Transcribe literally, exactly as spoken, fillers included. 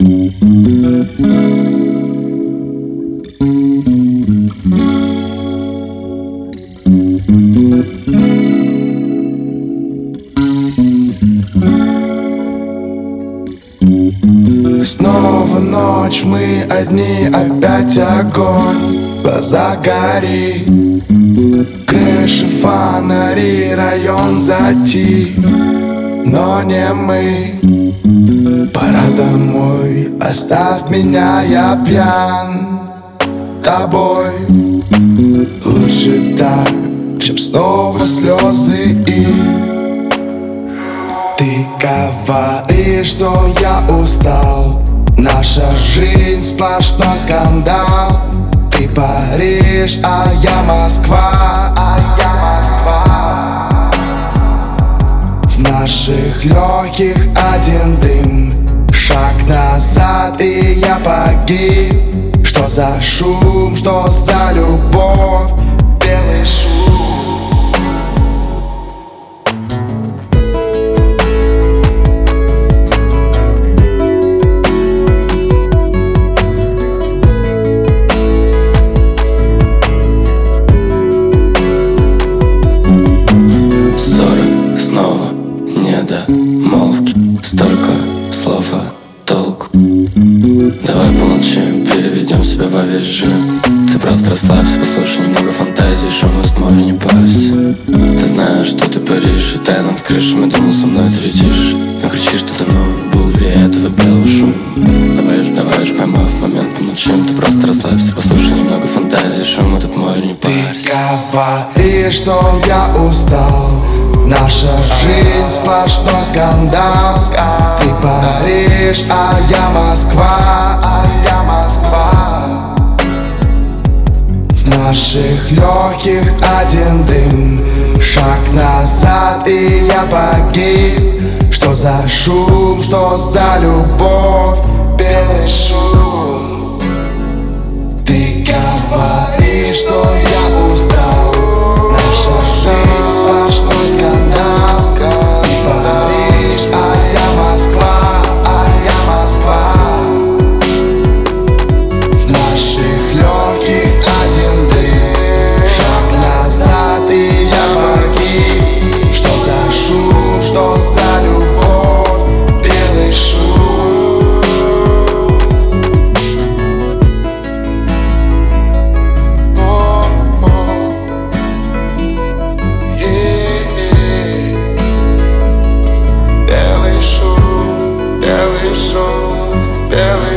Снова ночь, мы одни, опять огонь. Глаза гори, крыши, фонари, район затих, но не мы. Пора домой, оставь меня, я пьян тобой. Лучше так, чем снова слезы и ты говоришь, что я устал. Наша жизнь сплошной скандал. Ты Париж, а я Москва, а я Москва. В наших легких один дым. Шаг назад, и я погиб. Что за шум, что за любовь? Белый шум. Молвки, столько слов, а толку. Давай помолчим, переведем себя во весь режим. Ты просто расслабься, послушай немного фантазии. Шум этот море, не парься. Ты знаешь, что ты Париж, витай над крышами. Думал, со мной ты летишь, но кричишь, что ты новый бугли этого белого шума. Давай же, давай же, поймав момент, помолчим. Ты просто расслабься, послушай немного фантазии. Шум этот море, не парься. Ты говоришь, что я устал. Наша жизнь сплошной скандал. Ты Париж, а я Москва, а я Москва. В наших легких один дым. Шаг назад, и я погиб. Что за шум, что за любовь? Белый шум. Ты говоришь, что я устал. Наша жизнь сплошной скандал. Ты Париж, а я Москва, а я Москва. В наших легких один дым. Шаг назад, и я погиб. Что за шум, что за любовь? Белый шум. Белый шум, белый